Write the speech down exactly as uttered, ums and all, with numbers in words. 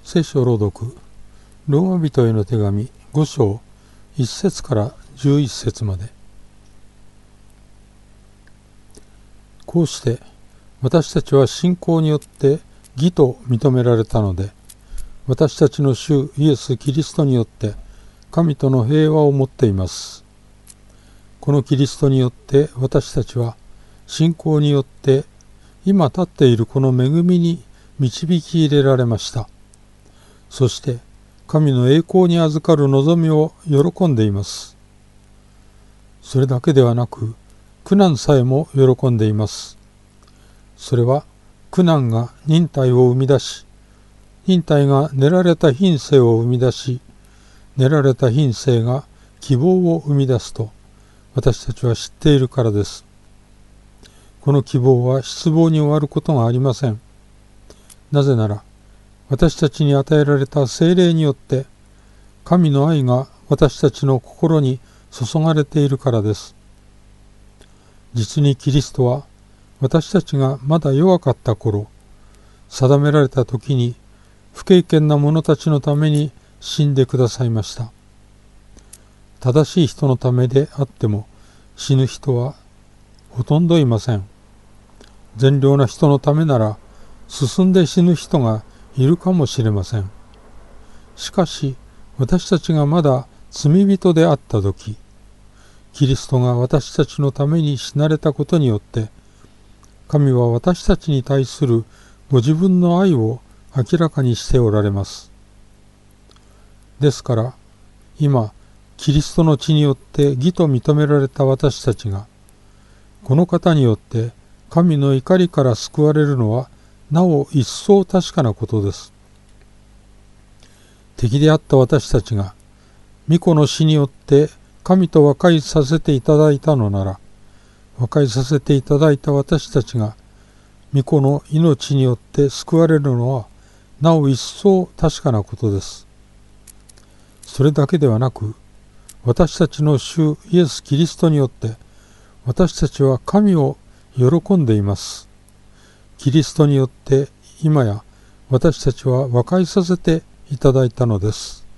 聖書朗読、ローマ人への手紙ご章いっ節からじゅういち節まで。こうして私たちは信仰によって義と認められたので、私たちの主イエス・キリストによって神との平和を持っています。このキリストによって私たちは信仰によって今立っているこの恵みに導き入れられました。そして神の栄光に預かる望みを喜んでいます。それだけではなく、苦難さえも喜んでいます。それは苦難が忍耐を生み出し、忍耐が練られた品性を生み出し、練られた品性が希望を生み出すと私たちは知っているからです。この希望は失望に終わることがありません。なぜなら、私たちに与えられた聖霊によって神の愛が私たちの心に注がれているからです。実にキリストは私たちがまだ弱かった頃、定められた時に不敬虔な者たちのために死んでくださいました。正しい人のためであっても死ぬ人はほとんどいません。善良な人のためなら進んで死ぬ人がいるかもしれません。しかし私たちがまだ罪人であったとき、キリストが私たちのために死なれたことによって、神は私たちに対するご自分の愛を明らかにしておられます。ですから、今、キリストの血によって義と認められた私たちが、この方によって神の怒りから救われるのは、なお一層確かなことです。敵であった私たちが、御子の死によって神と和解させていただいたのなら、和解させていただいた私たちが、御子の命によって救われるのは、なお一層確かなことです。それだけではなく、私たちの主イエス・キリストによって、私たちは神を喜んでいます。キリストによって今や私たちは和解させていただいたのです。